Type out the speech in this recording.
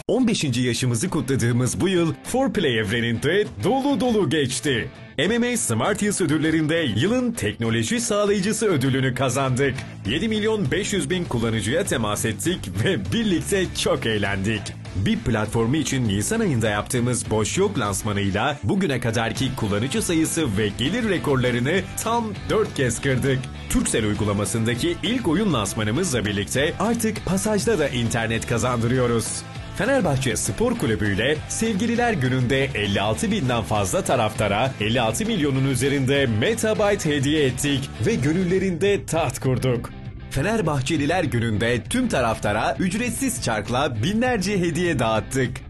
15. yaşımızı kutladığımız bu yıl 4Play evreninde dolu dolu geçti. MMA Smarties ödüllerinde yılın teknoloji sağlayıcısı ödülünü kazandık. 7.500.000 kullanıcıya temas ettik ve birlikte çok eğlendik. BIP platformu için Nisan ayında yaptığımız Boş Yok lansmanıyla bugüne kadarki kullanıcı sayısı ve gelir rekorlarını tam 4 kez kırdık. Turkcell uygulamasındaki ilk oyun lansmanımızla birlikte artık Pasaj'da da internet kazandırıyoruz. Fenerbahçe Spor Kulübü ile Sevgililer Günü'nde 56.000'den fazla taraftara 56 milyonun üzerinde metabyte hediye ettik ve gönüllerinde taht kurduk. Fenerbahçeliler Günü'nde tüm taraftara ücretsiz çarkla binlerce hediye dağıttık.